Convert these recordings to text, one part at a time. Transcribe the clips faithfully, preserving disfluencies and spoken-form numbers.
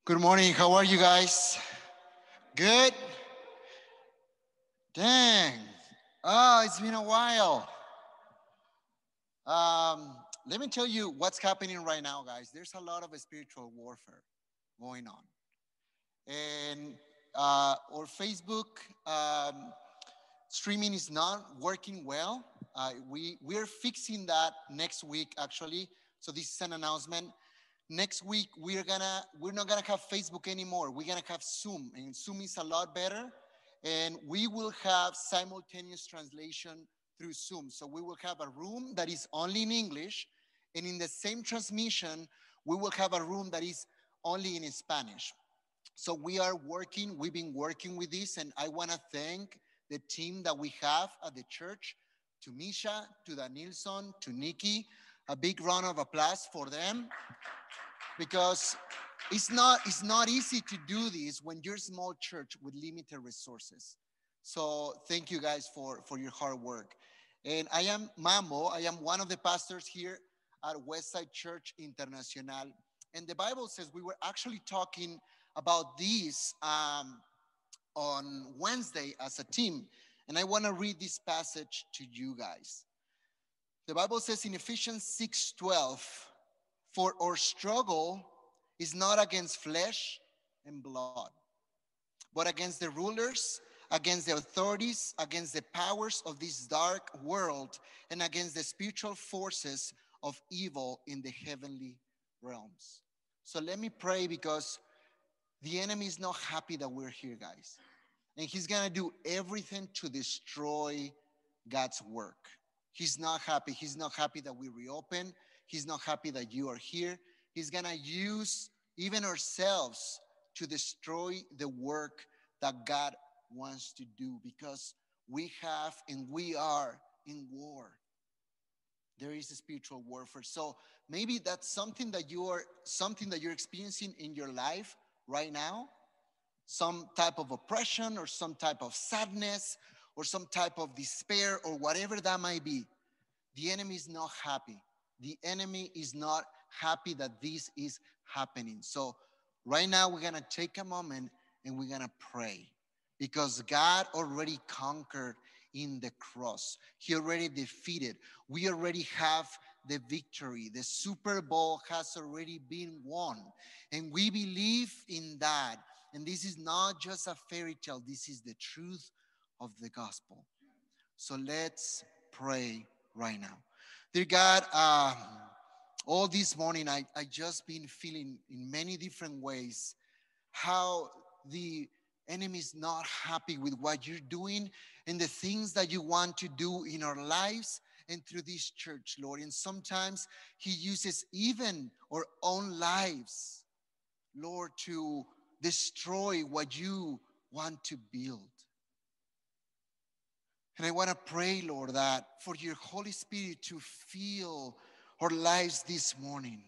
Good morning. How are you guys? Good? Dang. Oh, it's been a while. Um, Let me tell you what's happening right now, guys. There's a lot of spiritual warfare going on. And uh, our Facebook um, streaming is not working well. Uh, we, we're fixing that next week, actually. So this is an announcement. Next week we're gonna we're not gonna have Facebook anymore. We're gonna have Zoom, and Zoom is a lot better. And we will have simultaneous translation through Zoom. So we will have a room that is only in English, and in the same transmission, we will have a room that is only in Spanish. So we are working, we've been working with this, and I want to thank the team that we have at the church, to Misha, to Danielson, to Nikki. A big round of applause for them, because it's not it's not easy to do this when you're a small church with limited resources. So thank you guys for for your hard work. And I am Mambo. I am one of the pastors here at Westside Church Internacional. And the Bible says we were actually talking about this um, on Wednesday as a team. And I want to read this passage to you guys. The Bible says in Ephesians six twelve, for our struggle is not against flesh and blood, but against the rulers, against the authorities, against the powers of this dark world, and against the spiritual forces of evil in the heavenly realms. So let me pray, because the enemy is not happy that we're here, guys. And he's going to do everything to destroy God's work. He's not happy. He's not happy that we reopen. He's not happy that you are here. He's going to use even ourselves to destroy the work that God wants to do, because we have and we are in war. There is a spiritual warfare. So maybe that's something that you are something that you're experiencing in your life right now. Some type of oppression, or some type of sadness, or some type of despair, or whatever that might be. The enemy is not happy. The enemy is not happy that this is happening. So right now we're going to take a moment and we're going to pray, because God already conquered in the cross. He already defeated. We already have the victory. The Super Bowl has already been won. And we believe in that. And this is not just a fairy tale. This is the truth of the gospel. So let's pray right now. Dear God, um, all this morning, I, I just been feeling in many different ways how the enemy is not happy with what you're doing and the things that you want to do in our lives and through this church, Lord. And sometimes he uses even our own lives, Lord, to destroy what you want to build. And I want to pray, Lord, that for your Holy Spirit to fill our lives this morning.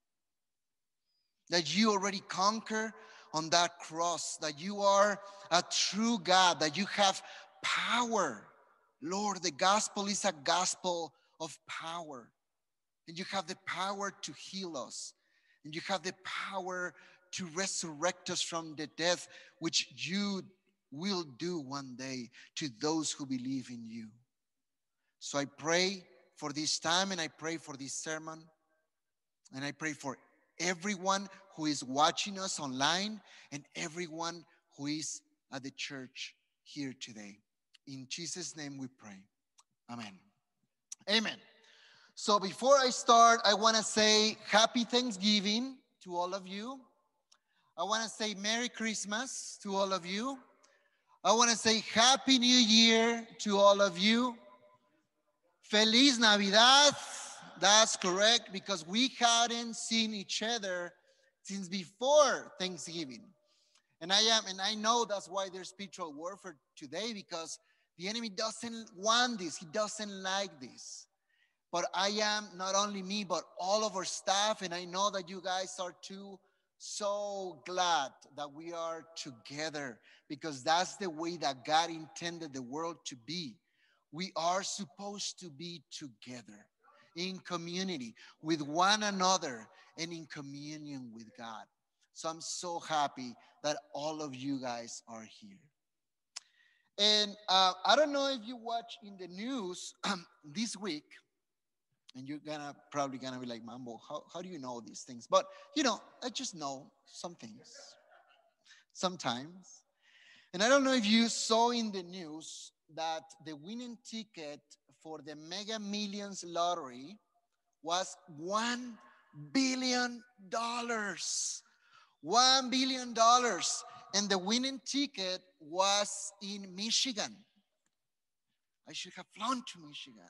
That you already conquer on that cross. That you are a true God. That you have power. Lord, the gospel is a gospel of power. And you have the power to heal us. And you have the power to resurrect us from the death, which you will do one day to those who believe in you. So I pray for this time, and I pray for this sermon, and I pray for everyone who is watching us online and everyone who is at the church here today. In Jesus' name we pray. Amen. Amen. So before I start, I want to say happy Thanksgiving to all of you. I want to say Merry Christmas to all of you. I want to say Happy New Year to all of you. Feliz Navidad. That's correct, because we hadn't seen each other since before Thanksgiving. And I am, and I know that's why there's spiritual warfare today, because the enemy doesn't want this. He doesn't like this. But I am, not only me, but all of our staff, and I know that you guys are too, so glad that we are together, because that's the way that God intended the world to be. We are supposed to be together in community with one another and in communion with God. So I'm so happy that all of you guys are here. And uh, I don't know if you watch in the news this week, and you're gonna probably gonna be like, Mambo, how, how do you know these things? But you know, I just know some things sometimes. And I don't know if you saw in the news that the winning ticket for the Mega Millions lottery was one billion dollars. One billion dollars. And the winning ticket was in Michigan. I should have flown to Michigan.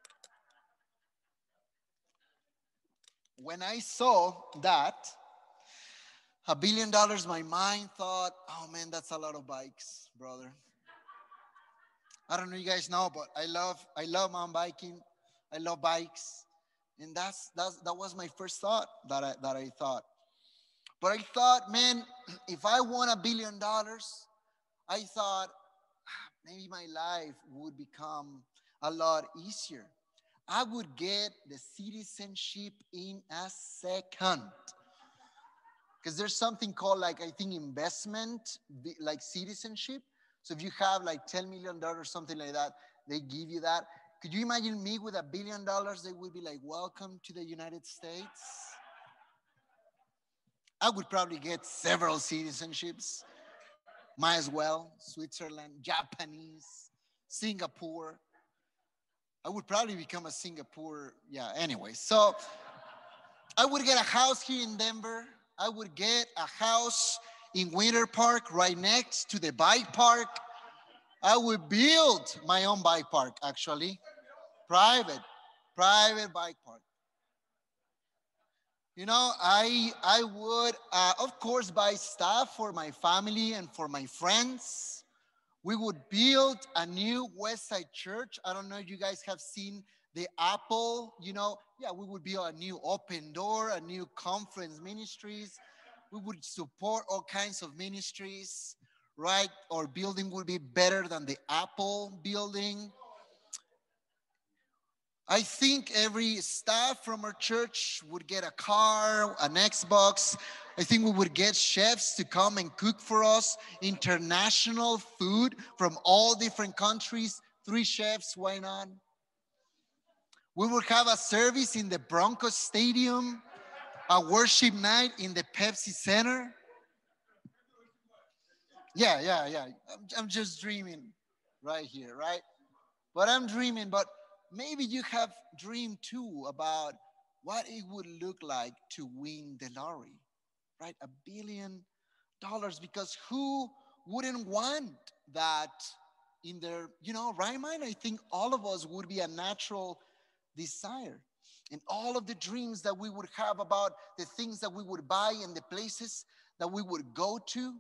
When I saw that, a billion dollars, my mind thought, oh man, that's a lot of bikes, brother. I don't know if you guys know, but I love I love mountain biking. I love bikes. And that's that's that was my first thought that I that I thought. But I thought, man, if I won a billion dollars, I thought ah, maybe my life would become a lot easier. I would get the citizenship in a second. Because there's something called, like, I think investment, like citizenship. So if you have like ten million dollars, something like that, they give you that. Could you imagine me with a billion dollars? They would be like, welcome to the United States. I would probably get several citizenships. Might as well. Switzerland, Japanese, Singapore. I would probably become a Singapore. Yeah, anyway. So I would get a house here in Denver. I would get a house in Winter Park right next to the bike park. I would build my own bike park, actually. Private, private bike park. You know, I I would, uh, of course, buy stuff for my family and for my friends. We would build a new West Side Church. I don't know if you guys have seen the Apple, you know. Yeah, we would build a new open door, a new conference ministries. We would support all kinds of ministries, right? Our building would be better than the Apple building. I think every staff from our church would get a car, an Xbox. I think we would get chefs to come and cook for us international food from all different countries. Three chefs, why not? We would have a service in the Broncos Stadium, a worship night in the Pepsi Center. Yeah, yeah, yeah. I'm, I'm just dreaming right here, right? But I'm dreaming, but maybe you have dreamed too about what it would look like to win the lottery, right? A billion dollars, because who wouldn't want that in their, you know, right mind? I think all of us would be a natural desire. And all of the dreams that we would have about the things that we would buy and the places that we would go to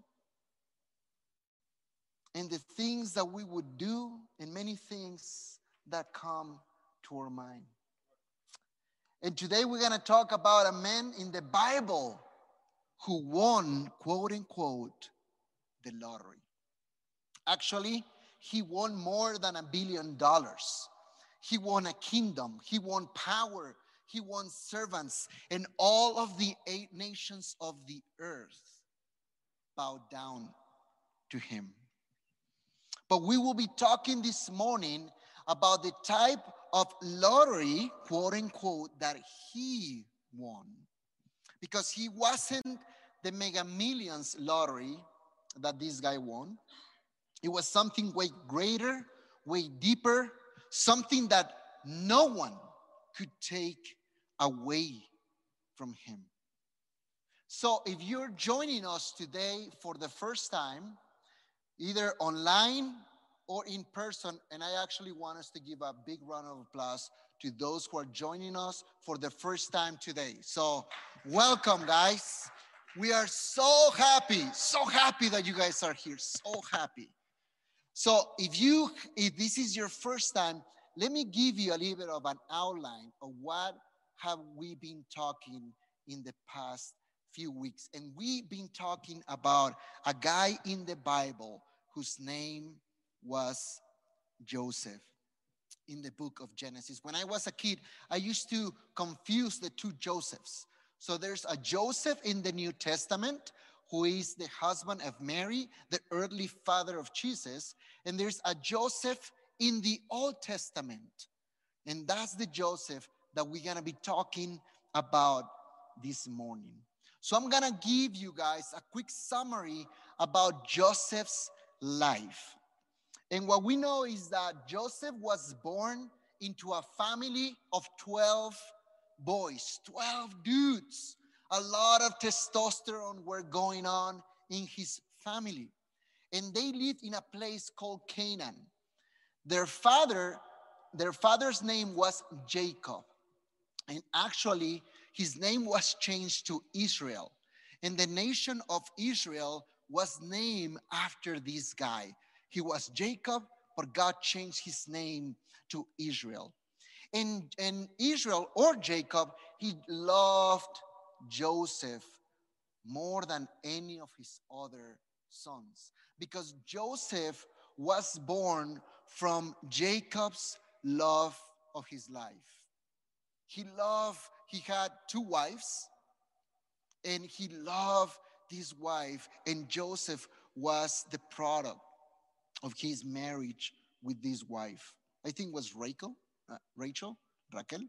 and the things that we would do and many things that come to our mind. And today we're going to talk about a man in the Bible who won, quote unquote, the lottery. Actually, he won more than a billion dollars. He won a kingdom. He won power. He won servants. And all of the eight nations of the earth bowed down to him. But we will be talking this morning about the type of lottery, quote unquote, that he won. Because he wasn't the Mega Millions lottery that this guy won. It was something way greater, way deeper, something that no one could take away from him. So if you're joining us today for the first time, either online or in person, and I actually want us to give a big round of applause to those who are joining us for the first time today. So welcome, guys. We are so happy, so happy that you guys are here, so happy. So if you, if this is your first time, let me give you a little bit of an outline of what have we been talking in the past few weeks. And we've been talking about a guy in the Bible whose name was Joseph in the book of Genesis. When I was a kid, I used to confuse the two Josephs. So there's a Joseph in the New Testament who is the husband of Mary, the earthly father of Jesus. And there's a Joseph in the Old Testament. And that's the Joseph that we're going to be talking about this morning. So I'm going to give you guys a quick summary about Joseph's life. And what we know is that Joseph was born into a family of twelve boys, twelve dudes. A lot of testosterone were going on in his family. And they lived in a place called Canaan. Their father, their father's name was Jacob. And actually, his name was changed to Israel. And the nation of Israel was named after this guy. He was Jacob, but God changed his name to Israel. And, and Israel, or Jacob, he loved Joseph more than any of his other sons, because Joseph was born from Jacob's love of his life. He loved, he had two wives, and he loved this wife, and Joseph was the product of his marriage with this wife. I think it was Rachel, uh, Rachel, Raquel.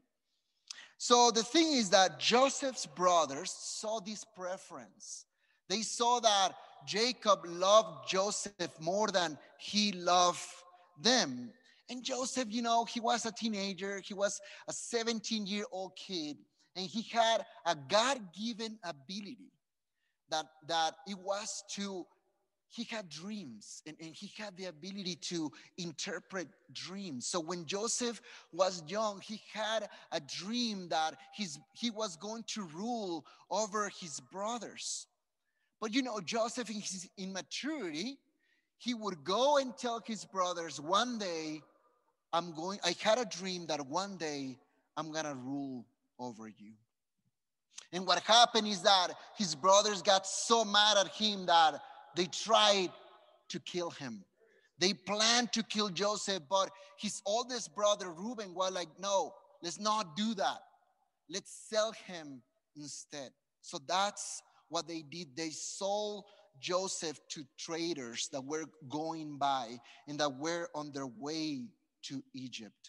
So the thing is that Joseph's brothers saw this preference. They saw that Jacob loved Joseph more than he loved them. And Joseph, you know, he was a teenager. He was a seventeen-year-old kid. And he had a God-given ability that, that it was to, he had dreams, and, and he had the ability to interpret dreams. So when Joseph was young, he had a dream that his, he was going to rule over his brothers. But you know, Joseph in his immaturity, he would go and tell his brothers, one day, I'm going, I had a dream that one day I'm gonna rule over you. And what happened is that his brothers got so mad at him that they tried to kill him. They planned to kill Joseph, but his oldest brother, Reuben, was like, no, let's not do that. Let's sell him instead. So that's what they did. They sold Joseph to traders that were going by and that were on their way to Egypt.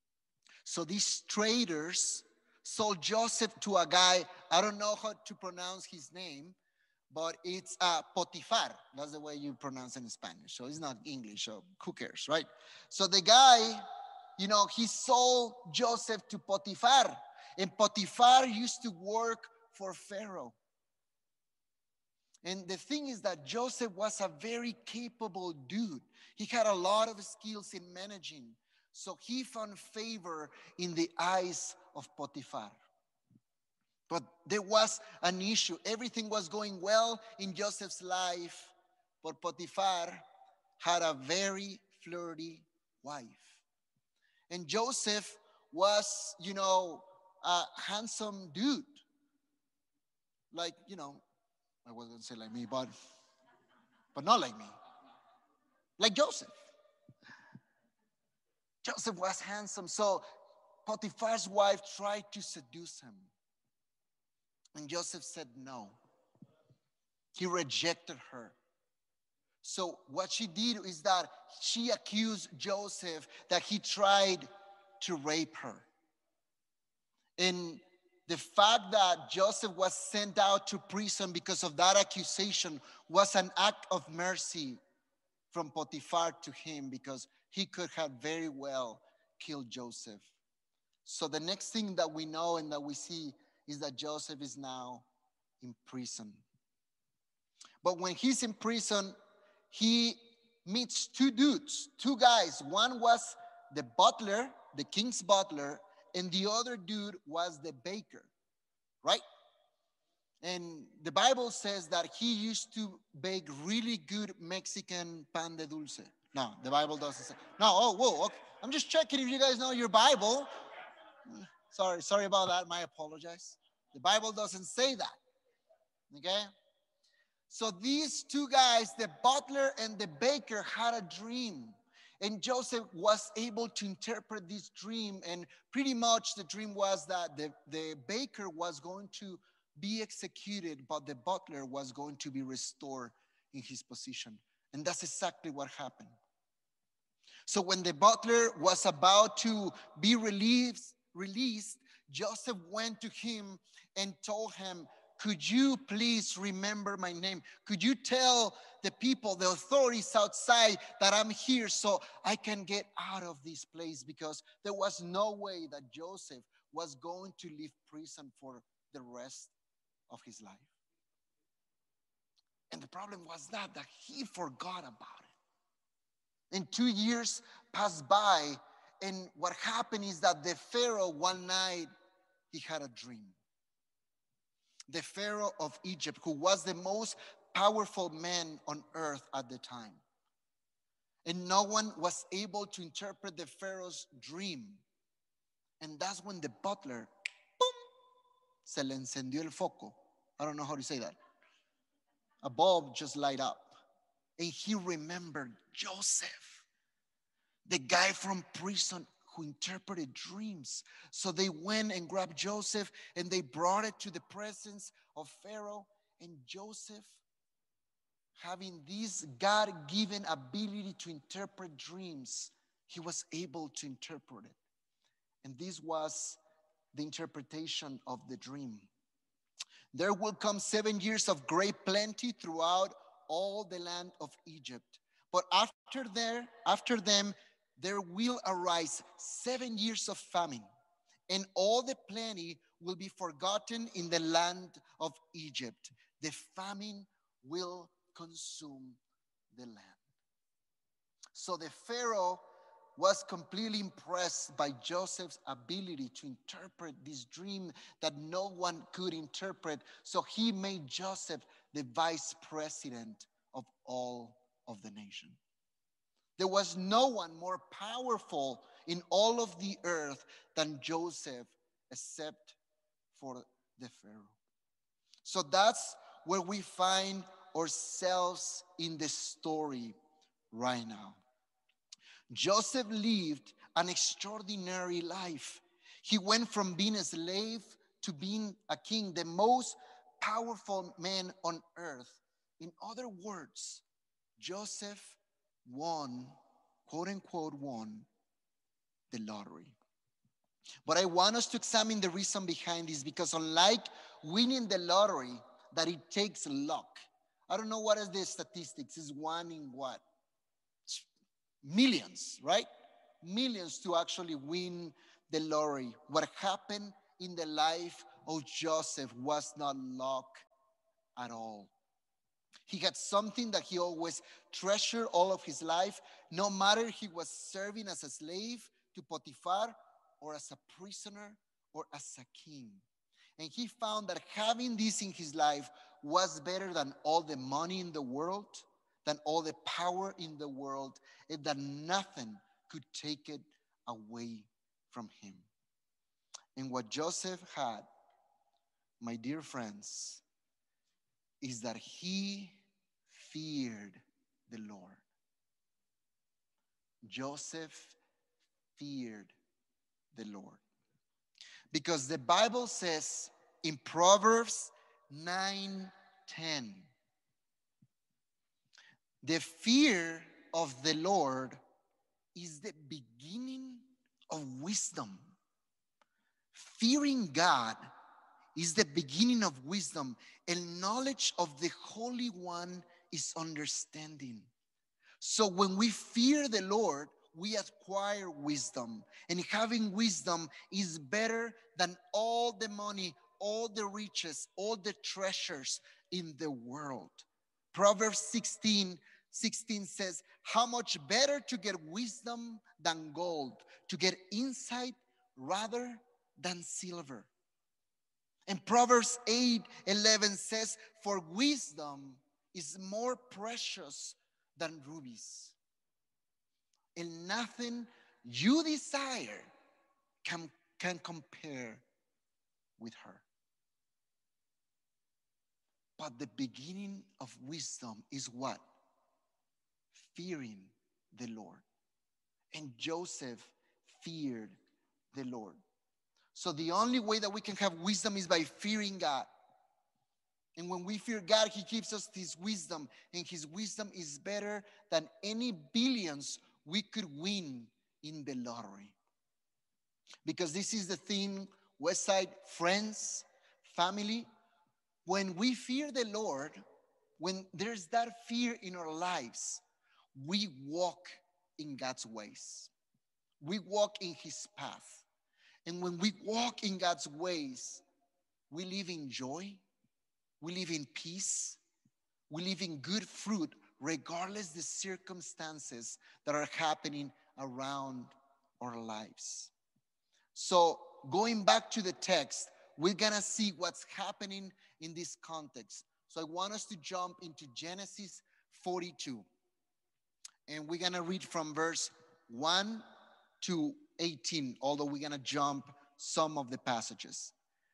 So these traders sold Joseph to a guy, I don't know how to pronounce his name, but it's uh, Potifar. That's the way you pronounce it in Spanish. So it's not English, so who cares, right? So the guy, you know, he sold Joseph to Potifar. And Potifar used to work for Pharaoh. And the thing is that Joseph was a very capable dude. He had a lot of skills in managing. So he found favor in the eyes of Potifar. But there was an issue. Everything was going well in Joseph's life, but Potifar had a very flirty wife. And Joseph was, you know, a handsome dude. Like, you know, I was going to say like me, but, but not like me. Like Joseph. Joseph was handsome, so Potiphar's wife tried to seduce him. And Joseph said no. He rejected her. So what she did is that she accused Joseph that he tried to rape her. And the fact that Joseph was sent out to prison because of that accusation was an act of mercy from Potiphar to him, because he could have very well killed Joseph. So the next thing that we know and that we see is that Joseph is now in prison. But when he's in prison, he meets two dudes, two guys. One was the butler, the king's butler, and the other dude was the baker, right? And the Bible says that he used to bake really good Mexican pan de dulce. No, the Bible doesn't say. No, oh, whoa, okay. I'm just checking if you guys know your Bible. Sorry, sorry about that. I apologize. The Bible doesn't say that. Okay? So these two guys, the butler and the baker, had a dream. And Joseph was able to interpret this dream. And pretty much the dream was that the, the baker was going to be executed, but the butler was going to be restored in his position. And that's exactly what happened. So when the butler was about to be released, released, Joseph went to him and told him, could you please remember my name? Could you tell the people, the authorities outside, that I'm here so I can get out of this place? Because there was no way that Joseph was going to leave prison for the rest of his life. And the problem was that, that he forgot about it. And two years passed by, and what happened is that the Pharaoh, one night, he had a dream. The Pharaoh of Egypt, who was the most powerful man on earth at the time. And no one was able to interpret the Pharaoh's dream. And that's when the butler, boom, se le encendió el foco. I don't know how to say that. A bulb just light up. And he remembered Joseph, the guy from prison who interpreted dreams. So they went and grabbed Joseph and they brought it to the presence of Pharaoh. And Joseph, having this God-given ability to interpret dreams, he was able to interpret it. And this was the interpretation of the dream. There will come seven years of great plenty throughout all the land of Egypt. But after there, after them, there will arise seven years of famine, and all the plenty will be forgotten in the land of Egypt. The famine will consume the land. So the Pharaoh was completely impressed by Joseph's ability to interpret this dream that no one could interpret. So he made Joseph the vice president of all of the nation. There was no one more powerful in all of the earth than Joseph, except for the Pharaoh. So that's where we find ourselves in the story right now. Joseph lived an extraordinary life. He went from being a slave to being a king, the most powerful man on earth. In other words, Joseph won, quote unquote, won the lottery. But I want us to examine the reason behind this, because unlike winning the lottery, that it takes luck. I don't know what is the statistics. It's one in what? Millions, right? Millions to actually win the lottery. What happened in the life of Joseph was not luck at all. He had something that he always treasured all of his life, no matter he was serving as a slave to Potiphar or as a prisoner or as a king. And he found that having this in his life was better than all the money in the world, than all the power in the world, and that nothing could take it away from him. And what Joseph had, my dear friends, is that he feared the Lord. Joseph feared the Lord. Because the Bible says in Proverbs nine ten, the fear of the Lord is the beginning of wisdom. Fearing God is the beginning of wisdom, and knowledge of the Holy One is understanding. So when we fear the Lord, we acquire wisdom. And having wisdom is better than all the money, all the riches, all the treasures in the world. Proverbs sixteen sixteen says, how much better to get wisdom than gold, to get insight rather than silver. And Proverbs eight eleven says, for wisdom is more precious than rubies, and nothing you desire can, can compare with her. But the beginning of wisdom is what? Fearing the Lord. And Joseph feared the Lord. So the only way that we can have wisdom is by fearing God. And when we fear God, he gives us his wisdom. And his wisdom is better than any billions we could win in the lottery. Because this is the thing, Westside friends, family, when we fear the Lord, when there's that fear in our lives, we walk in God's ways. We walk in his path. And when we walk in God's ways, we live in joy, we live in peace, we live in good fruit, regardless the circumstances that are happening around our lives. So going back to the text, we're gonna see what's happening in this context. So I want us to jump into Genesis forty-two. And we're gonna read from verse one to eighteen, although we're gonna jump some of the passages.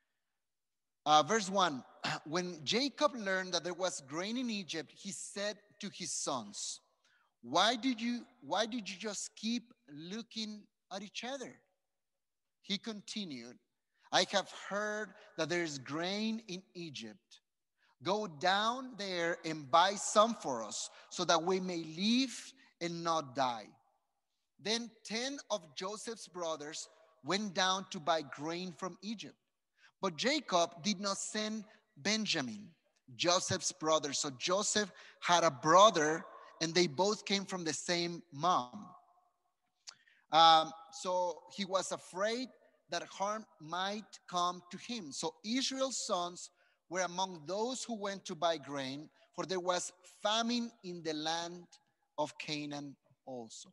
Uh, verse one, when Jacob learned that there was grain in Egypt, he said to his sons, why did you, why did you just keep looking at each other? He continued, I have heard that there is grain in Egypt. Go down there and buy some for us so that we may live and not die. Then ten of Joseph's brothers went down to buy grain from Egypt. But Jacob did not send Benjamin, Joseph's brother. So Joseph had a brother and they both came from the same mom. Um, so he was afraid that harm might come to him. So Israel's sons were among those who went to buy grain, for there was famine in the land of Canaan also.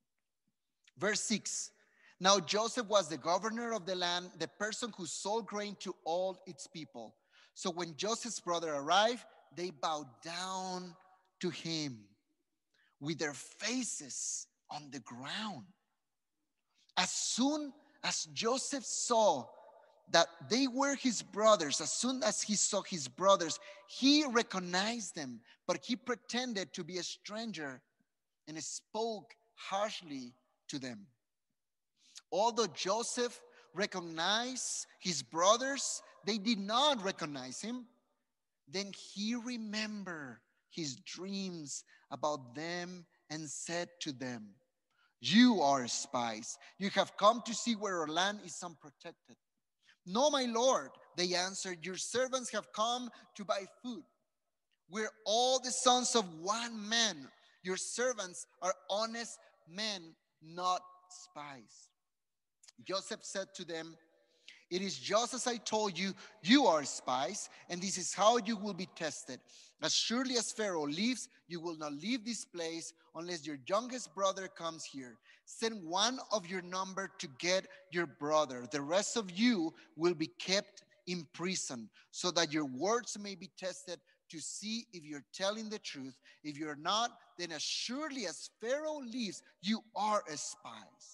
Verse six, now Joseph was the governor of the land, the person who sold grain to all its people. So when Joseph's brother arrived, they bowed down to him with their faces on the ground. As soon as Joseph saw that they were his brothers, as soon as he saw his brothers, he recognized them, but he pretended to be a stranger and spoke harshly to them. Although Joseph recognized his brothers, they did not recognize him. Then he remembered his dreams about them and said to them, you are spies. You have come to see where our land is unprotected. No, my lord, they answered, your servants have come to buy food. We're all the sons of one man. Your servants are honest men, not spies. Joseph said to them, it is just as I told you, you are spies, and this is how you will be tested. As surely as Pharaoh lives, you will not leave this place unless your youngest brother comes here. Send one of your number to get your brother. The rest of you will be kept in prison, so that your words may be tested to see if you're telling the truth. If you're not, then as surely as Pharaoh lives, you are a spies.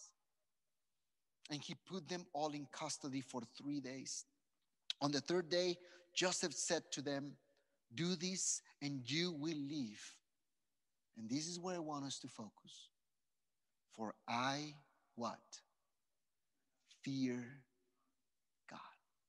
And he put them all in custody for three days. On the third day, Joseph said to them, do this and you will live. And this is where I want us to focus. For I, what? Fear God.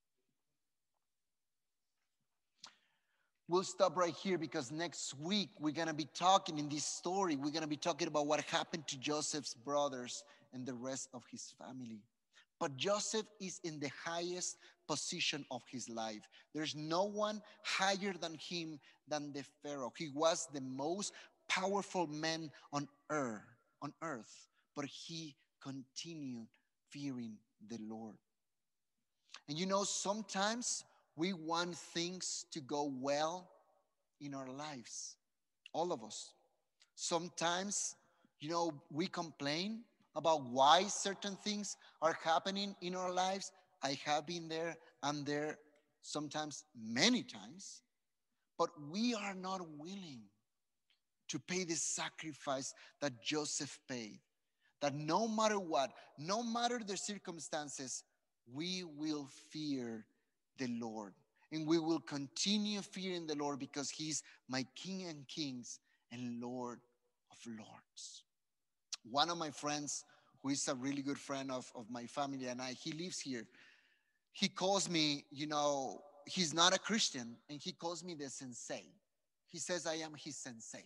We'll stop right here because next week we're going to be talking in this story. We're going to be talking about what happened to Joseph's brothers and the rest of his family. But Joseph is in the highest position of his life. There's no one higher than him than the Pharaoh. He was the most powerful man on earth, on earth, but he continued fearing the Lord. And you know, sometimes we want things to go well in our lives. All of us. Sometimes, you know, we complain about why certain things are happening in our lives. I have been there and there sometimes, many times, but we are not willing to pay the sacrifice that Joseph paid. That no matter what, no matter the circumstances, we will fear the Lord. And we will continue fearing the Lord because he's my King and Kings and Lord of Lords. One of my friends, who is a really good friend of, of my family and I, he lives here. He calls me, you know, he's not a Christian, and he calls me the sensei. He says I am his sensei.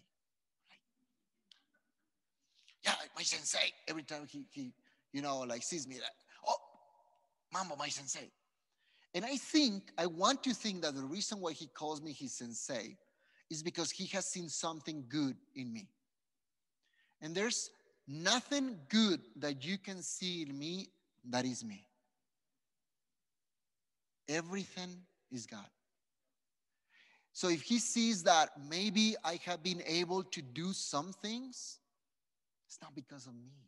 Yeah, my sensei. Every time he, he you know, like sees me, like, oh, Mambo, my sensei. And I think, I want to think that the reason why he calls me his sensei is because he has seen something good in me. And there's nothing good that you can see in me that is me. Everything is God. So if he sees that maybe I have been able to do some things, it's not because of me.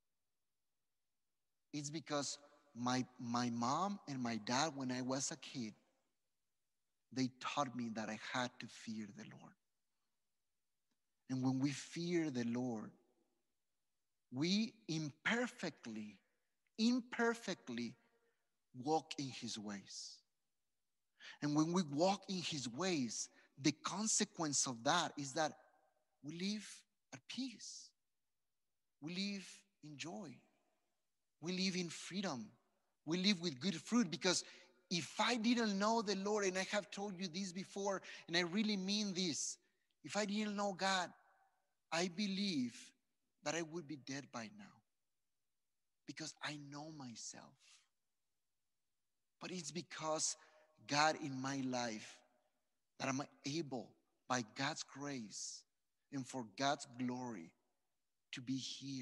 It's because my, my mom and my dad, when I was a kid, they taught me that I had to fear the Lord. And when we fear the Lord, we imperfectly, imperfectly walk in his ways. And when we walk in his ways, the consequence of that is that we live at peace. We live in joy. We live in freedom. We live with good fruit, because if I didn't know the Lord, and I have told you this before, and I really mean this, if I didn't know God, I believe that I would be dead by now, because I know myself. But it's because God in my life that I'm able, by God's grace and for God's glory, to be here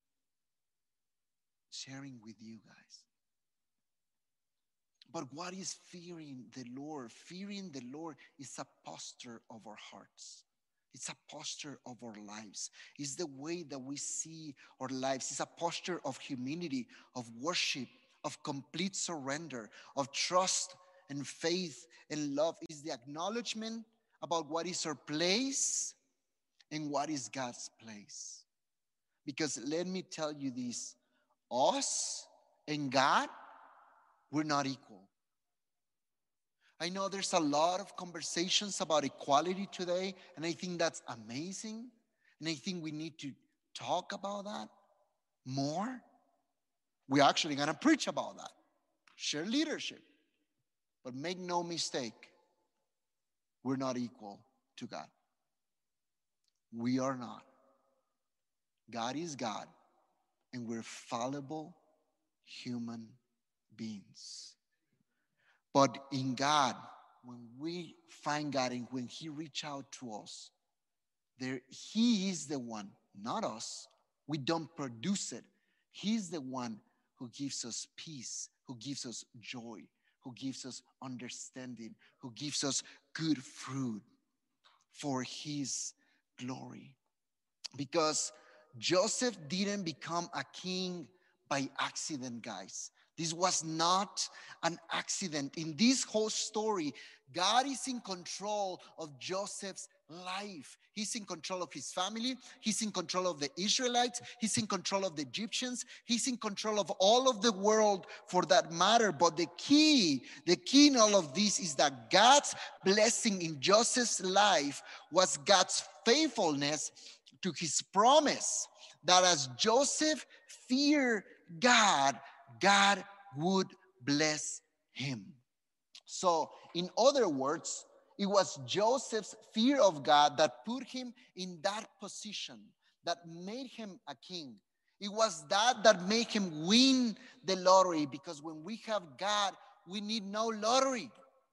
sharing with you guys. But what is fearing the Lord? Fearing the Lord is a posture of our hearts. It's a posture of our lives. It's the way that we see our lives. It's a posture of humility, of worship, of complete surrender, of trust and faith and love. It's the acknowledgement about what is our place and what is God's place. Because let me tell you this, us and God, we're not equal. I know there's a lot of conversations about equality today, and I think that's amazing. And I think we need to talk about that more. We're actually going to preach about that. Share leadership. But make no mistake, we're not equal to God. We are not. God is God, and we're fallible human beings. But in God, when we find God and when he reaches out to us, there, he is the one, not us. We don't produce it. He's the one who gives us peace, who gives us joy, who gives us understanding, who gives us good fruit for his glory. Because Joseph didn't become a king by accident, guys. This was not an accident. In this whole story, God is in control of Joseph's life. He's in control of his family. He's in control of the Israelites. He's in control of the Egyptians. He's in control of all of the world for that matter. But the key, the key in all of this is that God's blessing in Joseph's life was God's faithfulness to his promise that as Joseph feared God, God would bless him. So, in other words, it was Joseph's fear of God that put him in that position, that made him a king. It was that that made him win the lottery, because when we have God, we need no lottery.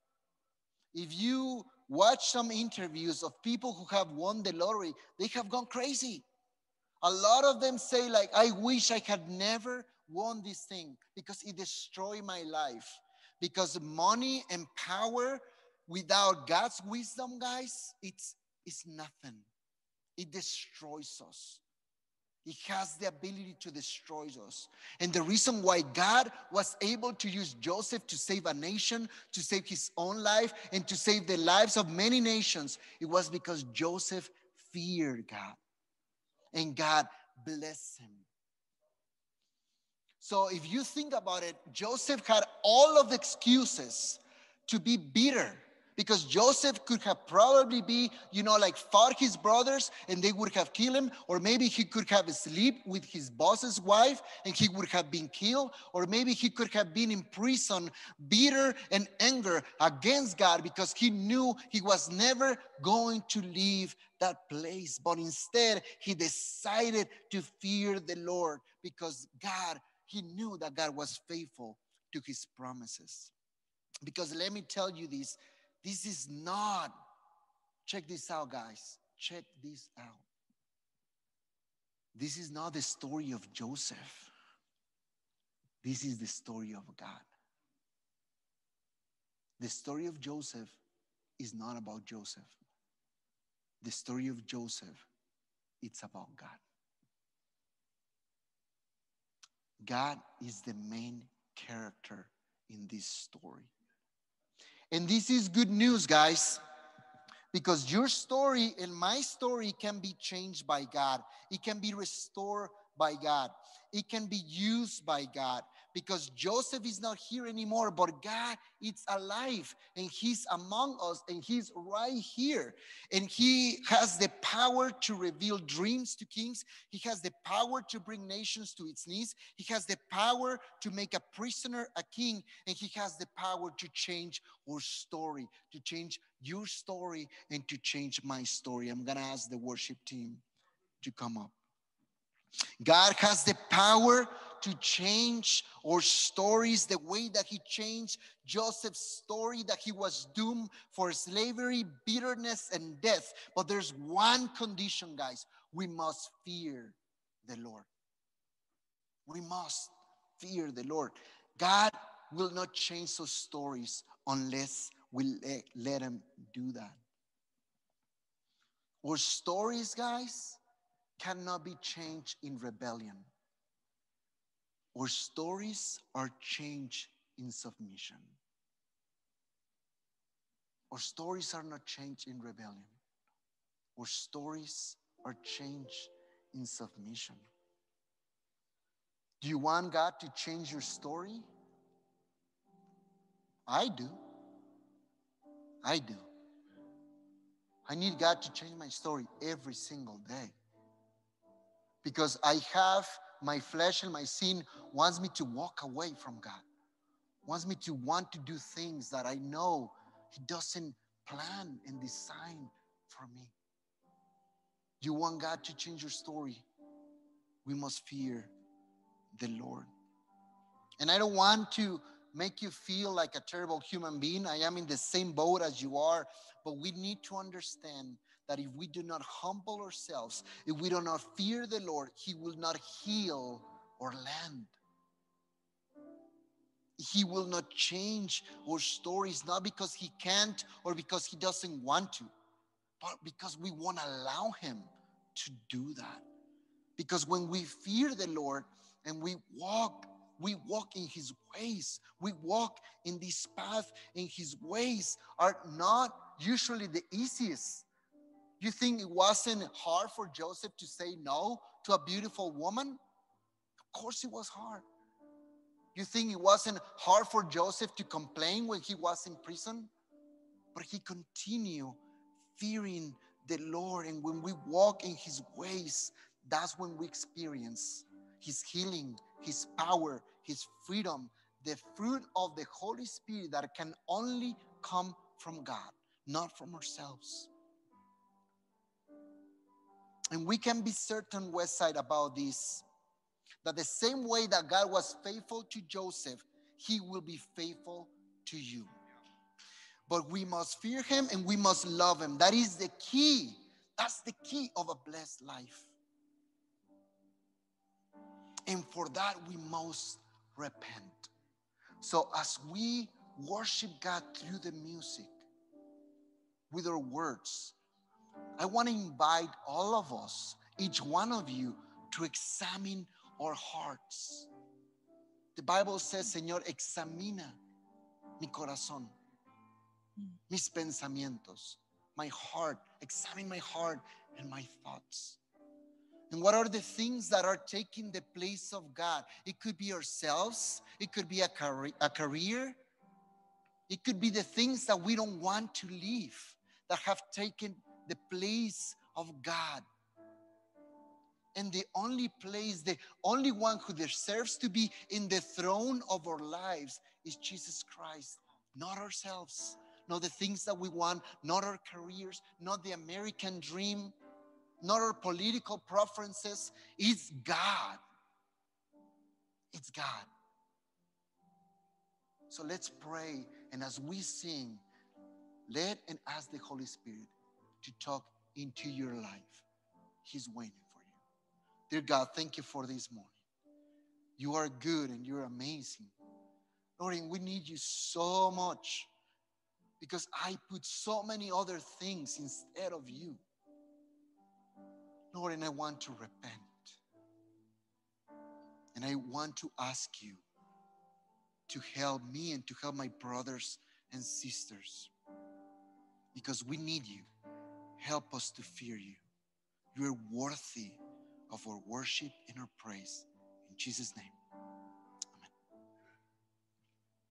If you watch some interviews of people who have won the lottery, they have gone crazy. A lot of them say, like, I wish I had never won this thing because it destroyed my life. Because money and power without God's wisdom, guys, it's, it's nothing. It destroys us. It has the ability to destroy us. And the reason why God was able to use Joseph to save a nation, to save his own life, and to save the lives of many nations, it was because Joseph feared God. And God blessed him. So if you think about it, Joseph had all of the excuses to be bitter, Because Joseph could have probably be, you know, like fought his brothers and they would have killed him. Or maybe he could have slept with his boss's wife and he would have been killed. Or maybe he could have been in prison, bitter and anger against God because he knew he was never going to leave that place. But instead, he decided to fear the Lord because God, he knew that God was faithful to his promises. Because let me tell you this, this is not, check this out, guys. Check this out. This is not the story of Joseph. This is the story of God. The story of Joseph is not about Joseph. The story of Joseph, it's about God. God is the main character in this story. And this is good news, guys, because your story and my story can be changed by God. It can be restored by God. It can be used by God, because Joseph is not here anymore, but God is alive and he's among us and he's right here. And he has the power to reveal dreams to kings. He has the power to bring nations to its knees. He has the power to make a prisoner a king, and he has the power to change our story, to change your story and to change my story. I'm going to ask the worship team to come up. God has the power to change our stories the way that he changed Joseph's story, that he was doomed for slavery, bitterness, and death. But there's one condition, guys. We must fear the Lord. We must fear the Lord. God will not change those stories unless we let, let him do that. Our stories, guys, cannot be changed in rebellion. Our stories are changed in submission. Our stories are not changed in rebellion. Our stories are changed in submission. Do you want God to change your story? I do. I do. I need God to change my story every single day. Because I have my flesh and my sin wants me to walk away from God. Wants me to want to do things that I know he doesn't plan and design for me. You want God to change your story? We must fear the Lord. And I don't want to make you feel like a terrible human being. I am in the same boat as you are, but we need to understand that if we do not humble ourselves, if we do not fear the Lord, he will not heal our land. He will not change our stories, not because he can't or because he doesn't want to, but because we won't allow him to do that. Because when we fear the Lord and we walk, we walk in his ways, we walk in this path, and his ways are not usually the easiest. You think it wasn't hard for Joseph to say no to a beautiful woman? Of course it was hard. You think it wasn't hard for Joseph to complain when he was in prison? But he continued fearing the Lord. And when we walk in his ways, that's when we experience his healing, his power, his freedom, the fruit of the Holy Spirit that can only come from God, not from ourselves. And we can be certain, Westside, about this, that the same way that God was faithful to Joseph, he will be faithful to you. But we must fear him and we must love him. That is the key. That's the key of a blessed life. And for that, we must repent. So as we worship God through the music, with our words, I want to invite all of us, each one of you, to examine our hearts. The Bible says, Señor, examina mi corazón, mis pensamientos, my heart. Examine my heart and my thoughts. And what are the things that are taking the place of God? It could be ourselves. It could be a, car- a career. It could be the things that we don't want to leave, that have taken the place of God. And the only place, the only one who deserves to be in the throne of our lives is Jesus Christ, not ourselves, not the things that we want, not our careers, not the American dream, not our political preferences. It's God. It's God. So let's pray, and as we sing, let and ask the Holy Spirit to talk into your life. He's waiting for you. Dear God, thank you for this morning. You are good and you're amazing. Lord, and we need you so much because I put so many other things instead of you. Lord, and I want to repent. And I want to ask you to help me and to help my brothers and sisters, because we need you. Help us to fear you. You are worthy of our worship and our praise. In Jesus' name.